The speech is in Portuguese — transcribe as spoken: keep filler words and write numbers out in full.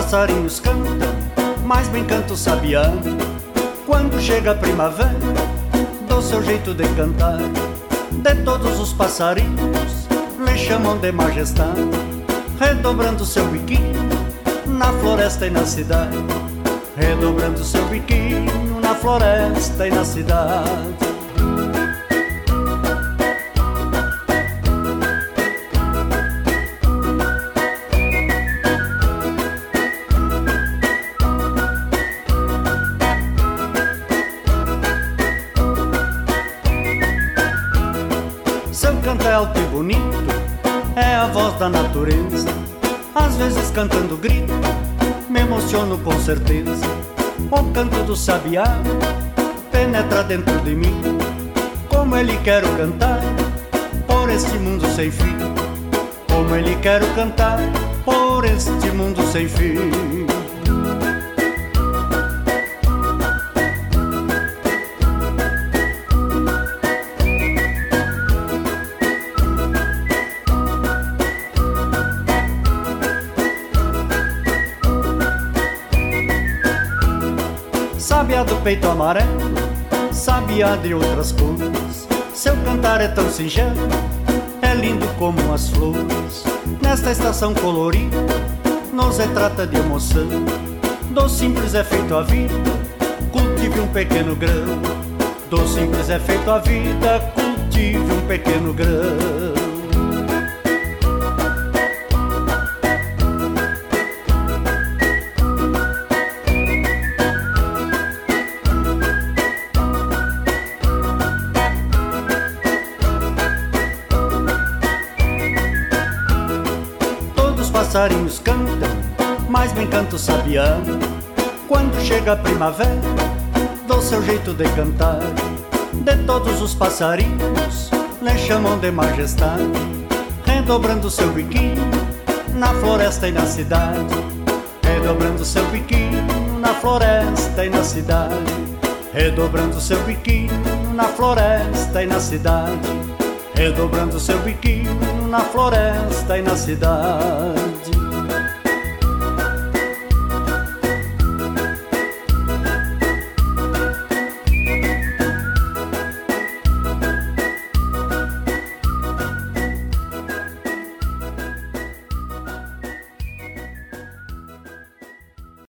passarinhos cantam, mas bem canta o sabiá. Quando chega a primavera, do seu jeito de cantar, de todos os passarinhos lhe chamam de majestade, redobrando seu biquinho na floresta e na cidade, redobrando seu biquinho na floresta e na cidade. Seu canto é alto e bonito, é a voz da natureza. Às vezes cantando grito, me emociono com certeza. O canto do sabiá penetra dentro de mim, como ele quero cantar por este mundo sem fim, como ele quero cantar por este mundo sem fim. Sabiá do peito amarelo, sabiá de outras cores, seu cantar é tão singelo, é lindo como as flores. Nesta estação colorida, nos retrata de emoção, do simples é feito a vida, cultive um pequeno grão. Do simples é feito a vida, cultive um pequeno grão. Passarinhos cantam, mas bem canta o sabiá. Quando chega a primavera, do seu jeito de cantar, de todos os passarinhos lhe chamam de majestade, redobrando seu biquinho na floresta e na cidade, redobrando seu biquinho na floresta e na cidade, redobrando seu biquinho na floresta e na cidade, redobrando seu biquinho na floresta e na cidade.